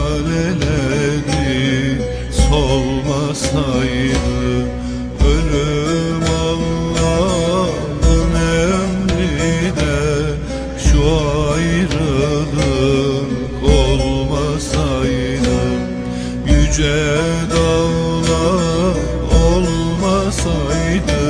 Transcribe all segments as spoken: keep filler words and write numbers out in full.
laleleri solmasaydı, ölüm Allah'ın emri de şu ayrılık olmasaydı, yüce dağlar olmasaydı,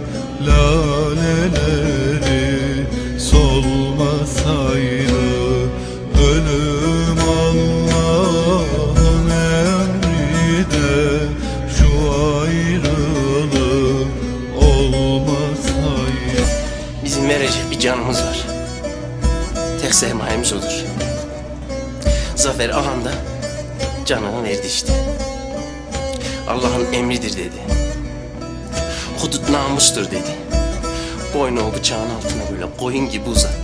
laleleri solmasaydı, ölüm Allah'ın emri de şu ayrılık olmasaydı. Bizim verecek bir canımız var. Tek sermayemiz odur. Zafer ağam da canını verdi işte. Allah'ın emridir dedi. Hudut namustur dedi. Boynu o bıçağın altına böyle koyun gibi uzattı.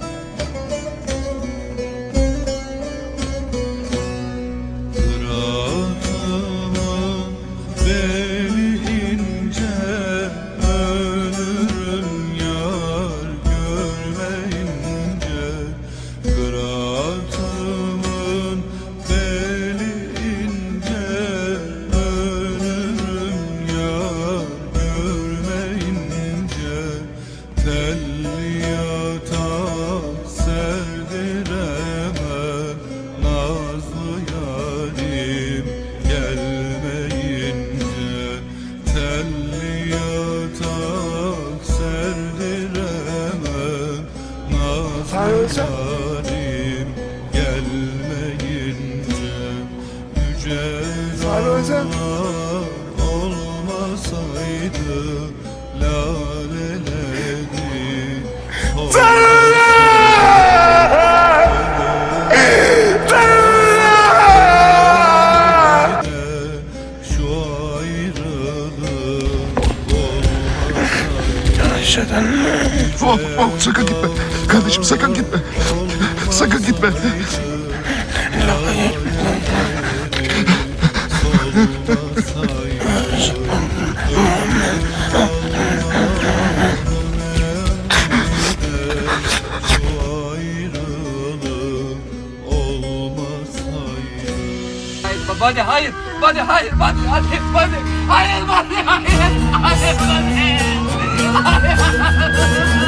Kıratımın beli ince, ölürüm yar görmeyince. Kıratımın beli ince, ölürüm yar görmeyince. Telli yatak serdiremem, nazlı yarim gelmeyince. Telli yatak serdiremem, nazlı yarim gelmeyince. Yüce dağlar olmasaydı, laleleri şu ayrılık olmasaydı. Oh, oh, sakın gitme. Kardeşim sakın gitme. Sakın gitme. Hadi hayır, hadi hayır, hadi hadi hadi hayır, hadi hayır, hayır, hadi hayır.